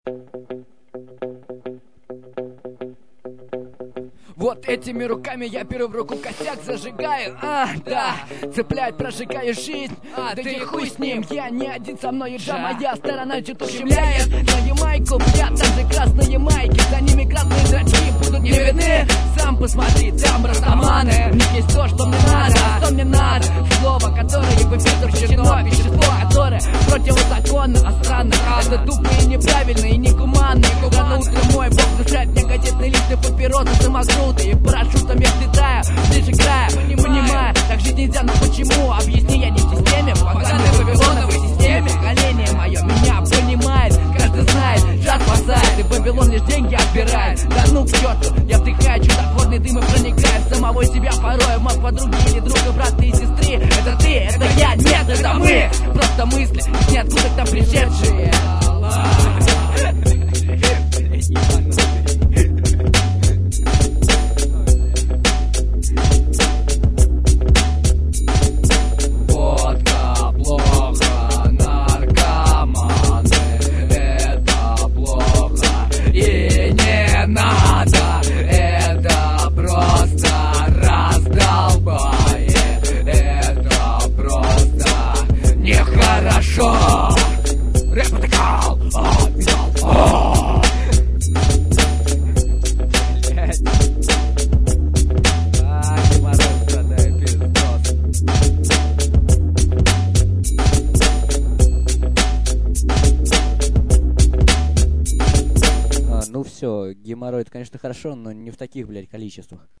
Вот этими руками я беру в руку косяк, зажигаю, да, цепляет, прожигаю жизнь, да и хуй с ним. Я не один, со мной игра, моя сторона чуть ущемляет. На Ямайку, бля, там же красные майки, за ними красные зрачки будут не видны. Сам посмотри, там растаманы, у них есть то, что мне надо, что мне надо. Слово, которое выписывает вещество, которое противозаконно, а странно. Это тупо и неправильно, и негуманно. Рано утром мой бог внушает мне газетные листы, папиросы, самокруты. И парашютом я взлетаю, ближе края, понимаю, так жить нельзя, но почему? Объясни, я не в системе, в поганой вавилоновой системе. Поколение мое меня понимает, каждый знает, жар спасает, и Вавилон лишь деньги отбирает. Да ну к черту, я вдыхаю чудотворный дым и проникаю в самого себя порой, в мозг подруги или друга, брата и сестры. Это ты, это я, нет, это мы, просто мысли, из ниоткуда к нам пришедшие. Нехорошо! Рэп атакал! Ну все, геморрой это, конечно, хорошо, но не в таких, блядь, количествах.